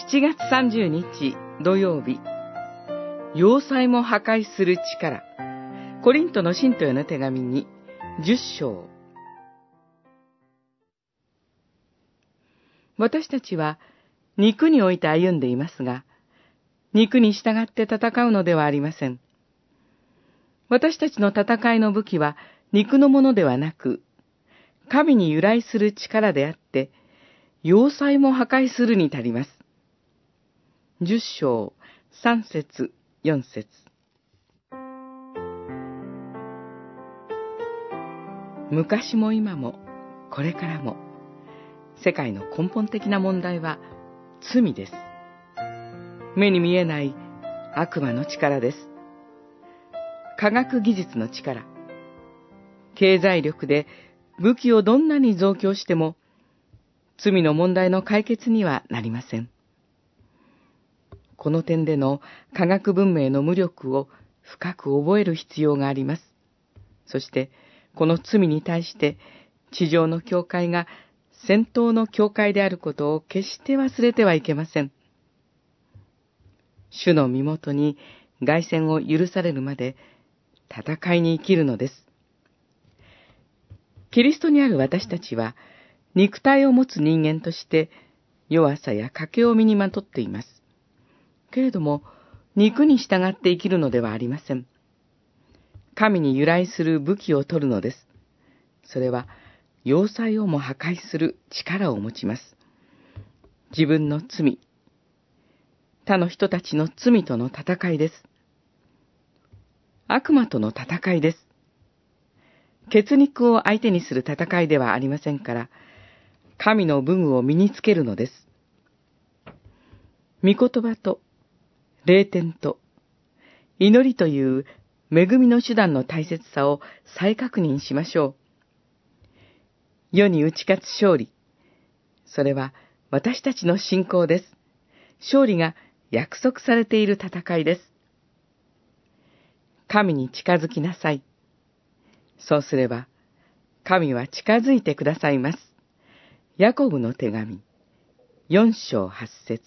7月30日土曜日、要塞も破壊する力。コリントの信徒への手紙に10章。私たちは肉において歩んでいますが、肉に従って戦うのではありません。私たちの戦いの武器は肉のものではなく、神に由来する力であって、要塞も破壊するに足ります。10章3節4節。昔も今もこれからも、世界の根本的な問題は罪です。目に見えない悪魔の力です。科学技術の力、経済力で武器をどんなに増強しても、罪の問題の解決にはなりません。この点での科学文明の無力を深く覚える必要があります。そして、この罪に対して地上の教会が先頭の教会であることを決して忘れてはいけません。主の身元に凱旋を許されるまで戦いに生きるのです。キリストにある私たちは肉体を持つ人間として弱さや賭けを身にまとっています。けれども肉に従って生きるのではありません。神に由来する武器を取るのです。それは要塞をも破壊する力を持ちます。自分の罪、他の人たちの罪との戦いです。悪魔との戦いです。血肉を相手にする戦いではありませんから、神の武具を身につけるのです。御言葉と霊典と祈りという恵みの手段の大切さを再確認しましょう。世に打ち勝つ勝利。それは私たちの信仰です。勝利が約束されている戦いです。神に近づきなさい。そうすれば、神は近づいてくださいます。ヤコブの手紙、4章8節。